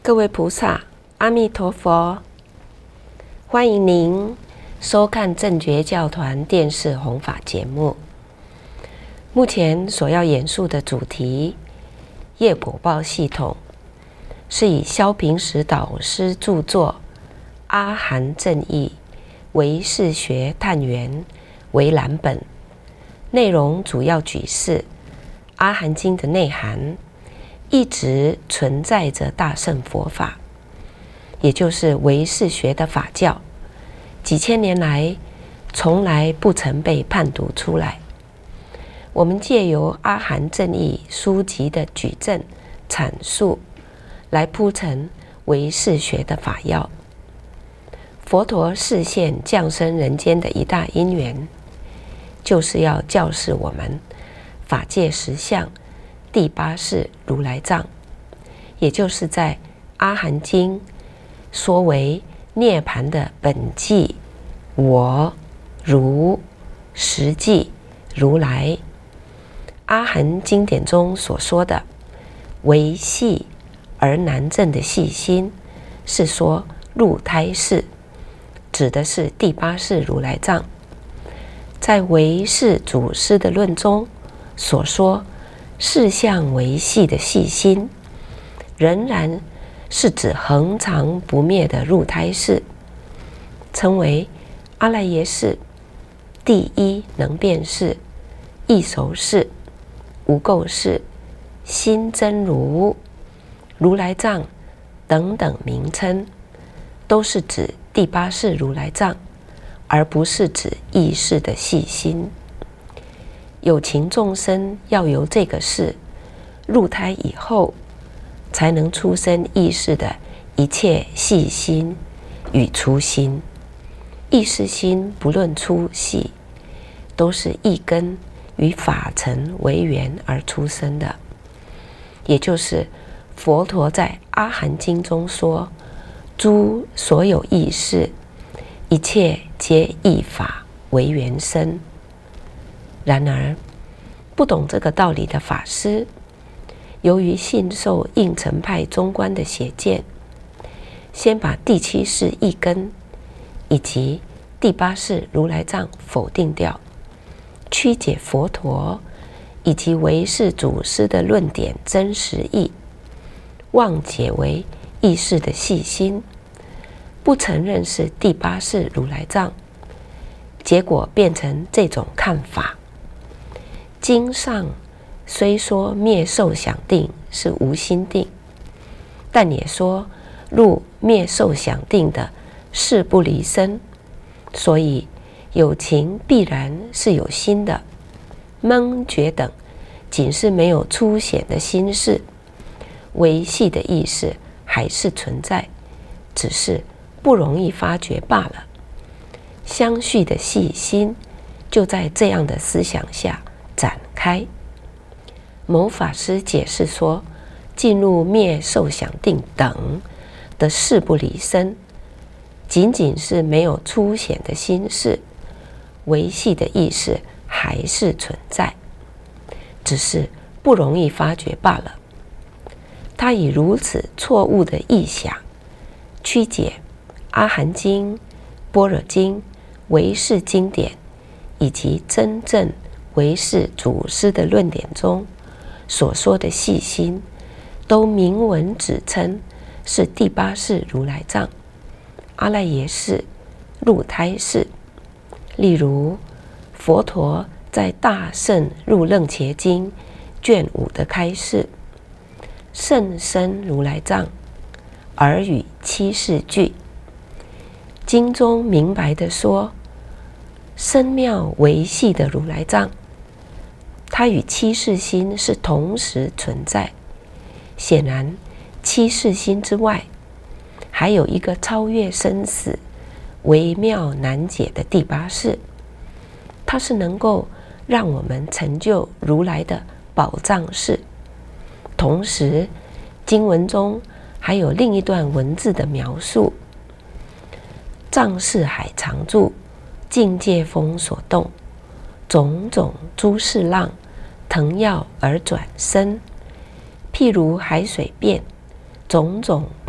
各位菩萨，阿弥陀佛！欢迎您收看正觉教团电视弘法节目。目前所要演述的主题《业果报系统》，是以萧平时导师著作《阿含正义唯识学探源》为蓝本，内容主要举示《阿含经》的内涵。一直存在着大乘佛法，也就是唯识学的法教，几千年来从来不曾被判读出来。我们借由阿含正义书籍的举证阐述，来铺陈唯识学的法要。佛陀示现降生人间的一大因缘，就是要教示我们法界实相第八世如来藏，也就是在《阿含经》说为涅槃的本际我如实际如来。阿含经典中所说的为细而难证的细心，是说入胎世，指的是第八世如来藏。在唯识祖师的论中所说事相为细的细心，仍然是指恒常不灭的入胎世，称为阿赖耶识、第一能变识、异熟识、无垢识、心真如、如来藏等等名称，都是指第八世如来藏，而不是指意识的细心。有情众生要由这个世入胎以后，才能出生意识的一切细心与粗心。意识心不论粗细，都是一根与法尘为缘而出生的。也就是佛陀在《阿含经》中说，诸所有意识，一切皆一法为缘生。然而，不懂这个道理的法师，由于信受应成派中观的邪见，先把第七世一根以及第八世如来藏否定掉，曲解佛陀以及唯识祖师的论点真实义，妄解为意识的细心，不承认是第八世如来藏，结果变成这种看法。经上虽说灭受想定是无心定，但也说入灭受想定的事不离身，所以有情必然是有心的。蒙觉等仅是没有粗显的心事，维系的意识还是存在，只是不容易发觉罢了。相续的细心就在这样的思想下展开。某法师解释说，进入灭受想定等的事不离身，仅仅是没有粗显的心事，维系的意识还是存在，只是不容易发觉罢了。他以如此错误的臆想，曲解《阿含经》、《般若经》、唯识经典以及真正唯识祖师的论点中所说的细心，都明文指称是第八世如来藏、阿赖耶识、入胎识。例如，佛陀在《大圣入楞伽经》卷5的开示，甚深如来藏，而与七世俱。经中明白地说，深妙维系的如来藏，它与七世心是同时存在。显然，七世心之外，还有一个超越生死、微妙难解的第八世，它是能够让我们成就如来的宝藏世。同时，经文中还有另一段文字的描述：藏识海常住，境界风所动，种种诸事浪，腾跃而转生。譬如海水变，种种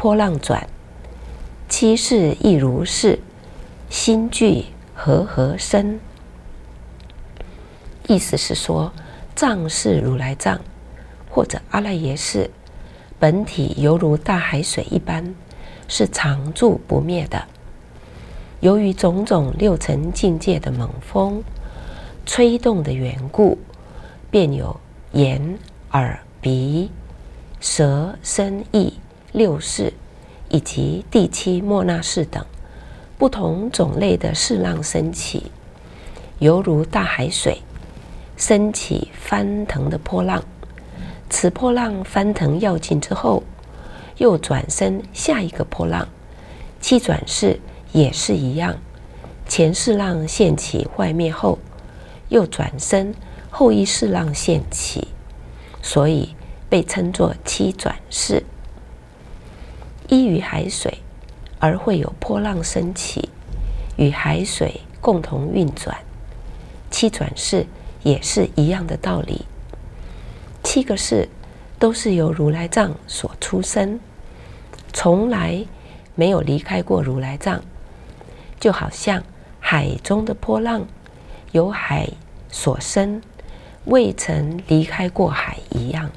波浪转，七事亦如是，心具和合身。意思是说，藏是如来藏，或者阿赖耶识，本体犹如大海水一般，是常住不灭的。由于种种六尘境界的猛风吹动的缘故，便有眼、耳、鼻、舌、身、意六识，以及第七末那识等不同种类的势浪升起，犹如大海水升起翻腾的波浪。此波浪翻腾要尽之后，又转身下一个波浪。七转世也是一样，前世浪现起坏灭后，又转身后一世浪现起，所以被称作七转世。依于海水而会有波浪升起，与海水共同运转。七转世也是一样的道理。七个世都是由如来藏所出生，从来没有离开过如来藏，就好像海中的波浪由海所生，未曾离开过海一样。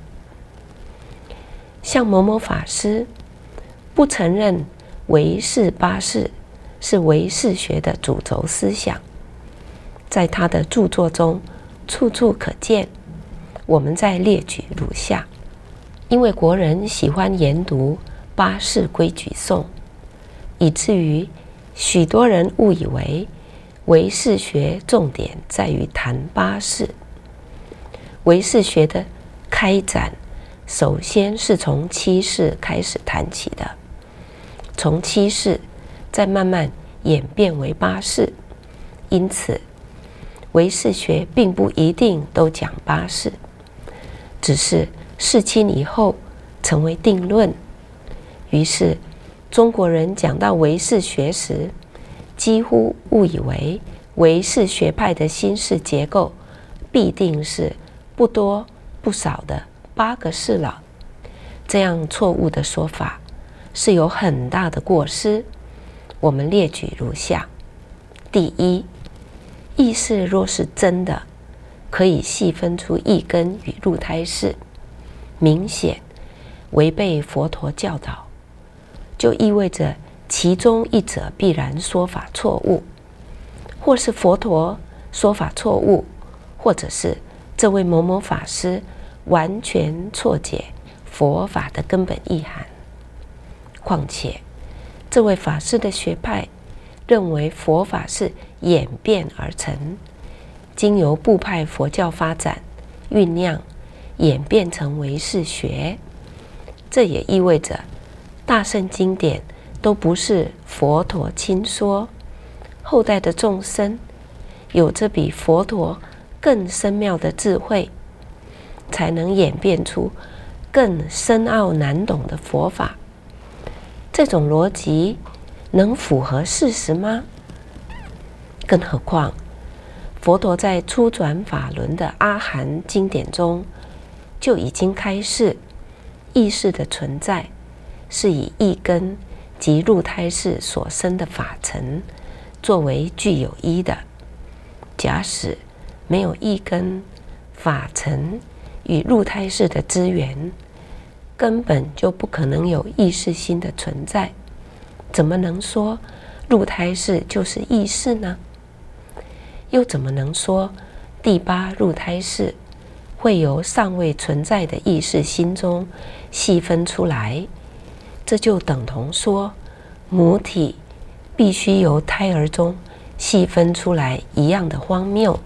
像某某法师不承认唯识八识是唯识学的主轴思想，在他的著作中处处可见。我们再列举如下。因为国人喜欢研读八识规矩颂，以至于许多人误以为唯识学重点在于谈八识。唯识学的开展首先是从七识开始谈起的，从七识再慢慢演变为八识。因此唯识学并不一定都讲八识，只是世亲以后成为定论。于是中国人讲到唯识学时，几乎误以为唯识学派的心识结构必定是不多不少的8个识了。这样错误的说法是有很大的过失。我们列举如下。第一，意识若是真的，可以细分出意根与入胎识，明显违背佛陀教导，就意味着其中一者必然说法错误，或是佛陀说法错误，或者是这位某某法师完全错解佛法的根本意涵。况且这位法师的学派认为佛法是演变而成，经由部派佛教发展酝酿演变成唯识学。这也意味着大圣经典都不是佛陀亲说，后代的众生有着比佛陀更深妙的智慧，才能演变出更深奥难懂的佛法。这种逻辑能符合事实吗？更何况佛陀在初转法轮的阿含经典中就已经开示，意识的存在是以意根及入胎识所生的法尘作为具有依的。假使没有意根、法尘与入胎识的资源，根本就不可能有意识心的存在。怎么能说入胎识就是意识呢？又怎么能说第8入胎识会由尚未存在的意识心中细分出来？这就等同说母体必须由胎儿中细分出来一样的荒谬。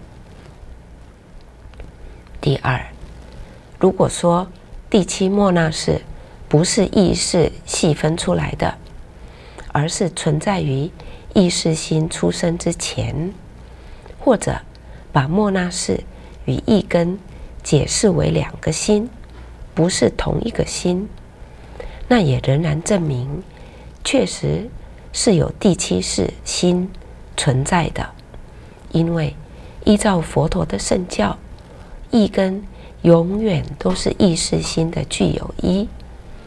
第二，如果说第7末那识不是意识细分出来的，而是存在于意识心出生之前，或者把末那识与意根解释为2个心，不是同一个心，那也仍然证明确实是有第7识心存在的。因为依照佛陀的圣教，意根永远都是意识心的具有依，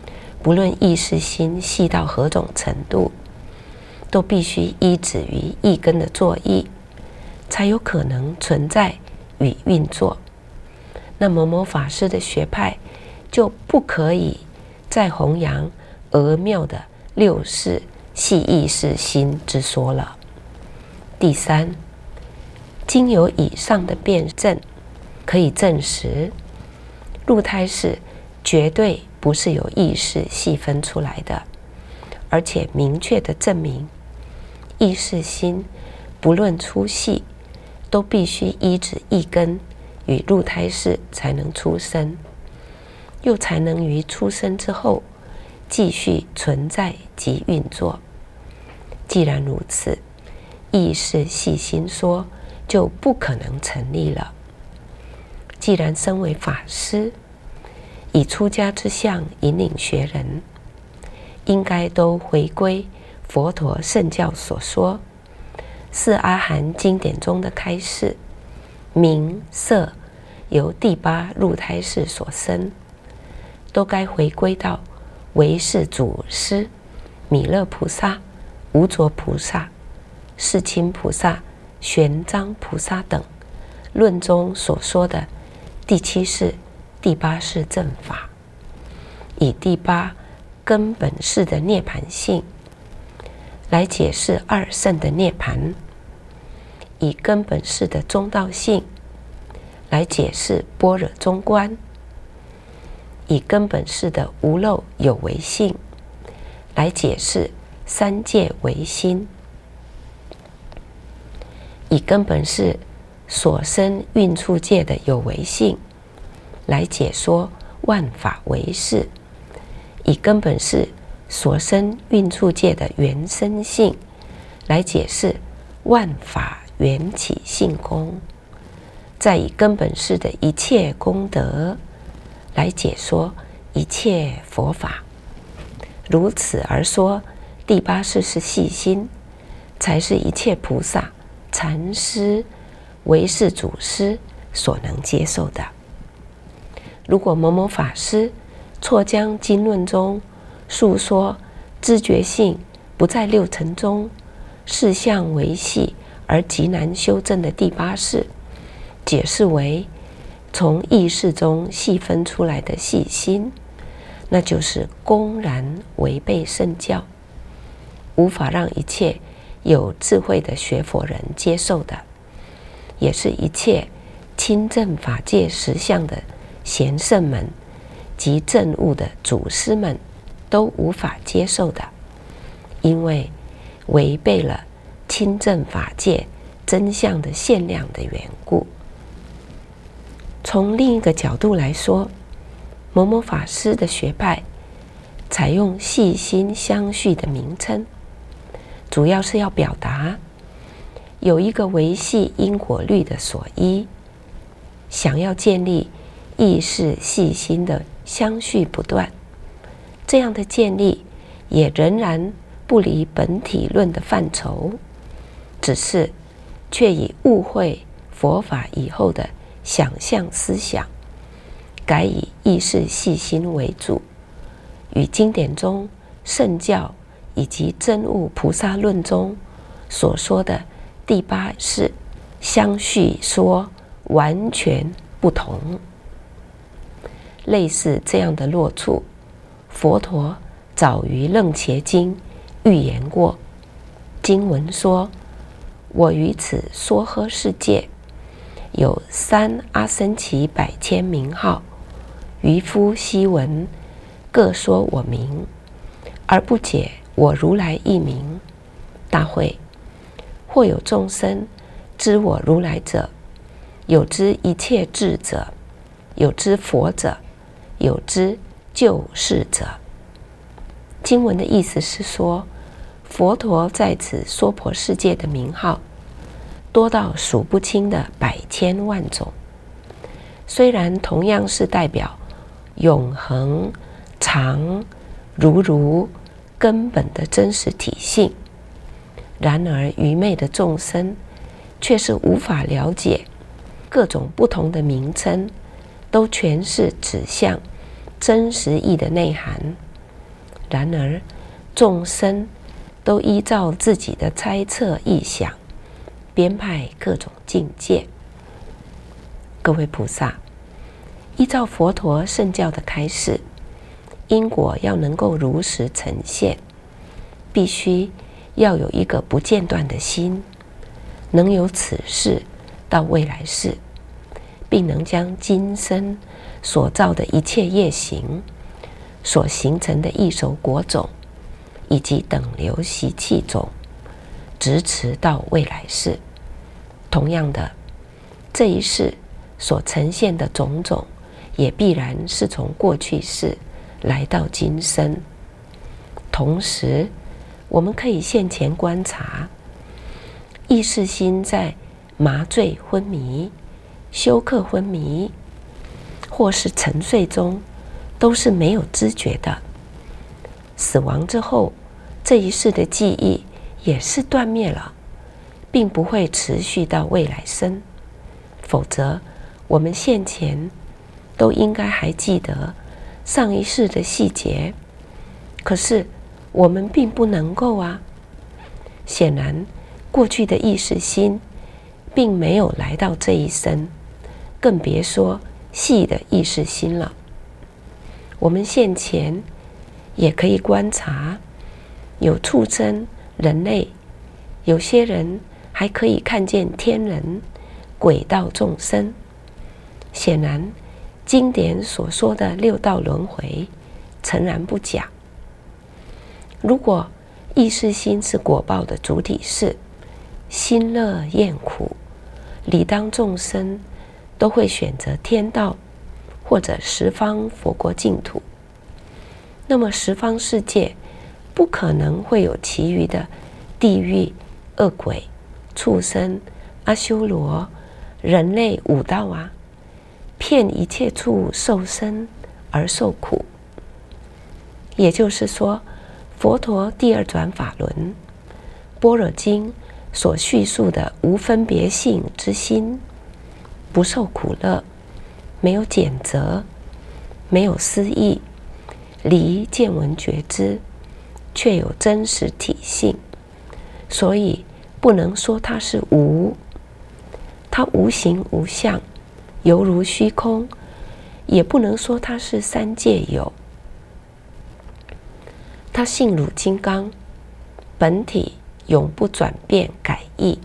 不论意识心细到何种程度，都必须依止于意根的作意，才有可能存在与运作。那某某法师的学派就不可以再弘扬讹谬的六识系意识心之说了。第三，经由以上的辩证，可以证实入胎识绝对不是由意识细分出来的，而且明确地证明意识心不论粗细，都必须依止意根与入胎识才能出生，又才能于出生之后继续存在及运作。既然如此，意识细心说就不可能成立了。既然身为法师，以出家之相引领学人，应该都回归佛陀圣教所说四阿含经典中的开示，名色由第八入胎识所生，都该回归到唯识祖师弥勒菩萨、无着菩萨、世亲菩萨、玄奘菩萨等论中所说的第七识、第八识正法，以第八根本识的涅槃性来解释二圣的涅槃，以根本识的中道性来解释般若中观，以根本识的无漏有为性来解释三界唯心，以根本识所生运处界的有为性来解说万法唯识，以根本识所生运处界的原生性来解释万法缘起性空，再以根本识的一切功德来解说一切佛法。如此而说，第八识是细心，才是一切菩萨、禅师、唯识祖师所能接受的。如果某某法师错将经论中述说知觉性不在六尘中，事相为细而极难修正的第八识，解释为从意识中细分出来的细心，那就是公然违背圣教，无法让一切有智慧的学佛人接受的，也是一切亲证法界实相的贤圣们及证悟的祖师们都无法接受的，因为违背了亲证法界真相的限量的缘故。从另一个角度来说，某某法师的学派采用细心相续的名称，主要是要表达有一个维系因果律的所依，想要建立意识细心的相续不断，这样的建立也仍然不离本体论的范畴，只是却以误会佛法以后的想象思想，改以意识细心为主，与经典中圣教以及真悟菩萨论中所说的第八识相续说完全不同。类似这样的落处，佛陀早于楞伽经预言过。经文说，我于此娑诃世界有三阿僧祇百千名号，渔夫悉闻，各说我名，而不解我如来一名。大会，或有众生知我如来者，有知一切智者，有知佛者，有知救世者。经文的意思是说，佛陀在此娑婆世界的名号多到数不清的百千万种，虽然同样是代表永恒、常、如根本的真实体性，然而愚昧的众生却是无法了解各种不同的名称都全是指向真实义的内涵， 然而，众生都依照自己的猜测臆想，编排各种境界。各位菩萨，依照佛陀圣教的开示，因果要能够如实呈现，必须要有一个不间断的心，能由此世到未来世，并能将今生所造的一切业行所形成的异熟果种以及等流习气种执持到未来世。同样的，这一世所呈现的种种也必然是从过去世来到今生。同时，我们可以现前观察，意识心在麻醉昏迷、休克昏迷或是沉睡中都是没有知觉的。死亡之后，这一世的记忆也是断灭了，并不会持续到未来生。否则，我们现前都应该还记得上一世的细节，可是我们并不能够啊。显然，过去的意识心并没有来到这一生，更别说细的意识心了。我们现前也可以观察，有畜生、人类，有些人还可以看见天人、鬼道众生。显然，经典所说的六道轮回，诚然不假。如果意识心是果报的主体是心乐厌苦，理当众生都会选择天道或者十方佛国净土。那么十方世界不可能会有其余的地狱、恶鬼、畜生、阿修罗、人类五道啊，骗一切处受生而受苦。也就是说，佛陀第二转法轮般若经所叙述的无分别性之心，不受苦乐，没有检责，没有思议，离见闻觉知，却有真实体性，所以不能说它是无。它无形无相，犹如虚空，也不能说它是三界有。它性如金刚，本体永不转变改易，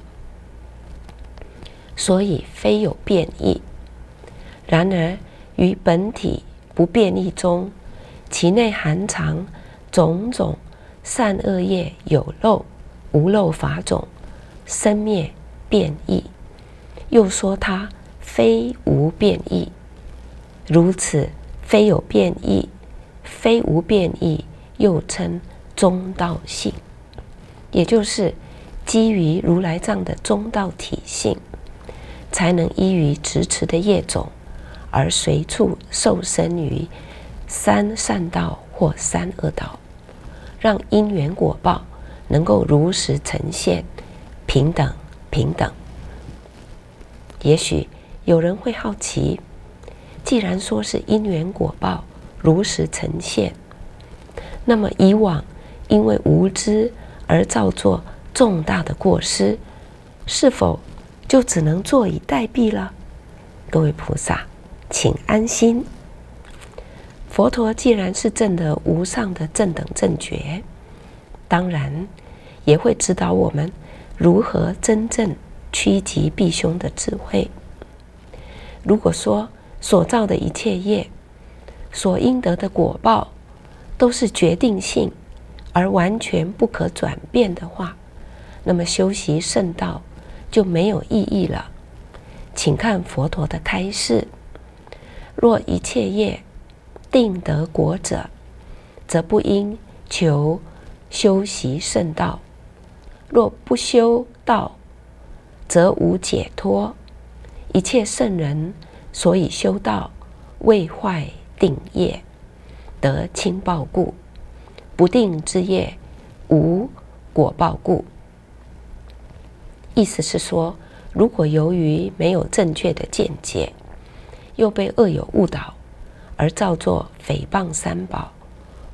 所以非有变异。然而于本体不变异中，其内含藏种种善恶业有漏无漏法种，生灭变异，又说它非无变异。如此非有变异，非无变异，又称中道性，也就是基于如来藏的中道体性，才能依于执持的业种而随处受生于三善道或三恶道，让因缘果报能够如实呈现，平等平等。也许有人会好奇，既然说是因缘果报如实呈现，那么以往因为无知而造作重大的过失，是否就只能坐以待毙了？各位菩萨，请安心。佛陀既然是证得无上的正等正觉，当然也会指导我们如何真正趋吉避凶的智慧。如果说所造的一切业，所应得的果报都是决定性而完全不可转变的话，那么修习圣道就没有意义了。请看佛陀的开示：若一切业定得果者，则不应求修习圣道；若不修道，则无解脱。一切圣人所以修道，为坏定业，得轻报故；不定之业，无果报故。意思是说，如果由于没有正确的见解，又被恶友误导，而造作诽谤三宝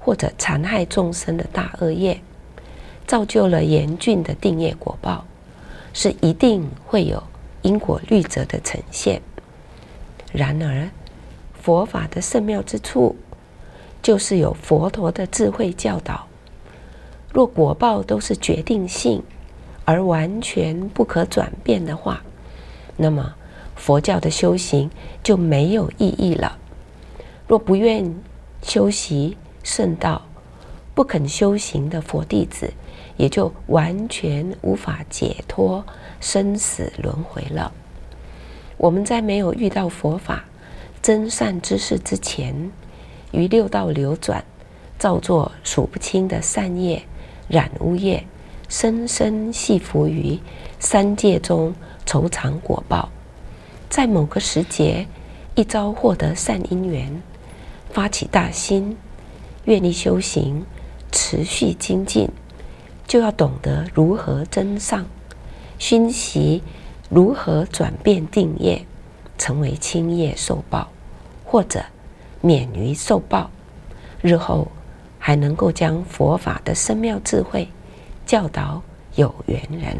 或者残害众生的大恶业，造就了严峻的定业果报，是一定会有因果律则的呈现。然而，佛法的圣妙之处，就是有佛陀的智慧教导。若果报都是决定性而完全不可转变的话，那么佛教的修行就没有意义了。若不愿修习圣道，不肯修行的佛弟子，也就完全无法解脱生死轮回了。我们在没有遇到佛法真善之事之前，于六道流转，造作数不清的善业、染污业，深深系缚于三界中酬偿果报。在某个时节，一朝获得善因缘，发起大心，愿力修行，持续精进，就要懂得如何增上，熏习如何转变定业，成为轻业受报，或者免于受报，日后还能够将佛法的深妙智慧教导有缘人。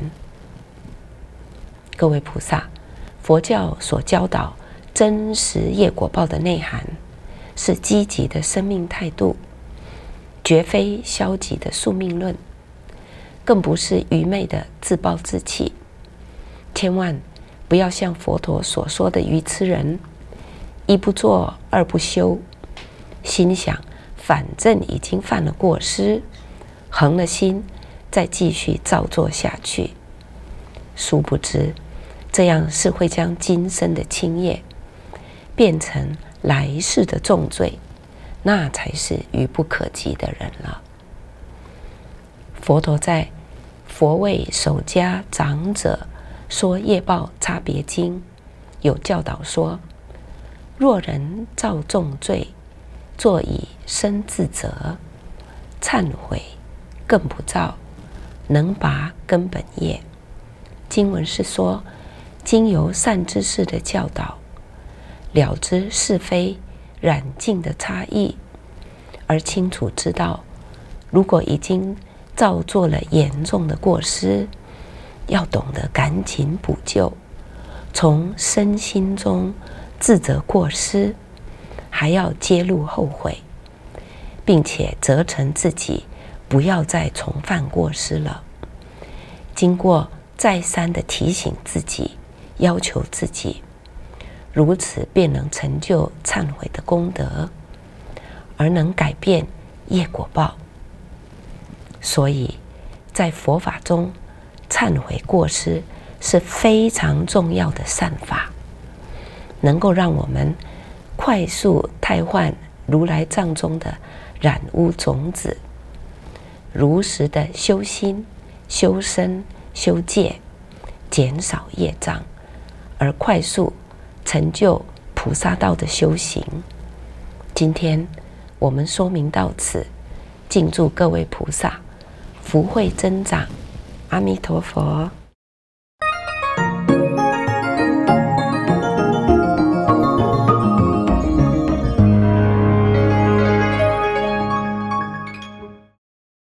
各位菩萨，佛教所教导真实业果报的内涵，是积极的生命态度，绝非消极的宿命论，更不是愚昧的自暴自弃。千万不要像佛陀所说的愚痴人，一不做二不休，心想反正已经犯了过失，横了心再继续照做下去。殊不知，这样是会将今生的轻业变成来世的重罪，那才是愚不可及的人了。佛陀在《佛为守家长者说业报差别经》有教导说：若人造重罪，作以身自责，忏悔更不造，能拔根本业。经文是说，经由善知识的教导，了知是非染净的差异，而清楚知道，如果已经造作了严重的过失，要懂得赶紧补救，从身心中自责过失，还要揭露后悔，并且责成自己不要再重犯过失了。经过再三的提醒自己，要求自己，如此便能成就忏悔的功德，而能改变业果报。所以在佛法中，忏悔过失是非常重要的善法，能够让我们快速汰换如来藏中的染污种子，如实的修心、修身、修戒，减少业障，而快速成就菩萨道的修行。今天我们说明到此，敬祝各位菩萨福慧增长。阿弥陀佛。